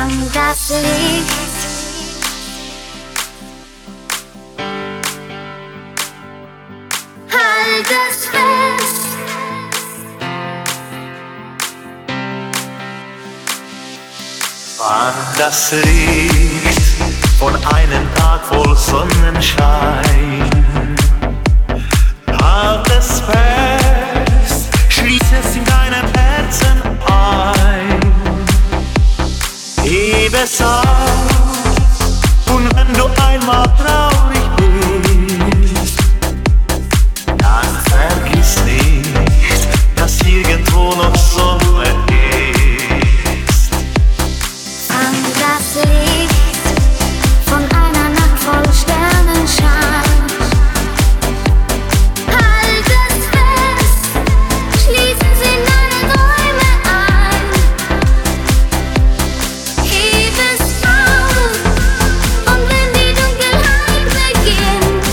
Fang das Licht. Halt es fest. Fang das Licht von einem Tag voll Sonnenschein. Halt es fest, schließ es in deinem Herzen ein. Heb es auf, und wenn du einmal traurig bist, dann vergiss nicht, dass irgendwo noch Sonne ist. Fang das Licht von einer Nacht voll Sternenschein. Halt es fest, schließ es in deine Träume ein. Heb es auf, und wenn die Dunkelheit beginnt,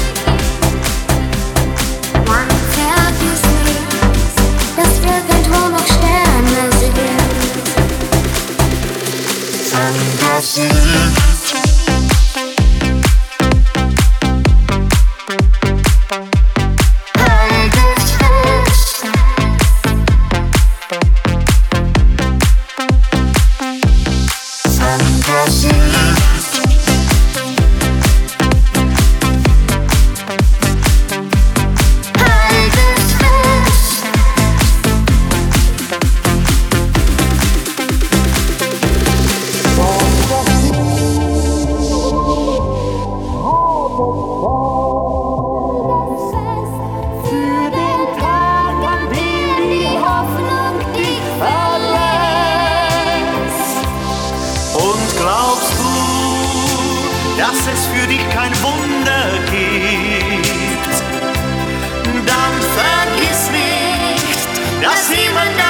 dann vergiss nicht, dass irgendwo noch Sterne sind. Fang das Licht. Halt es fest. Fang das Licht. Halt es fest. Für den Tag, an dem die Hoffnung dich verlässt. Und glaubst du, dass es für dich kein Wunder gibt? Dann vergiss nicht, dass jemand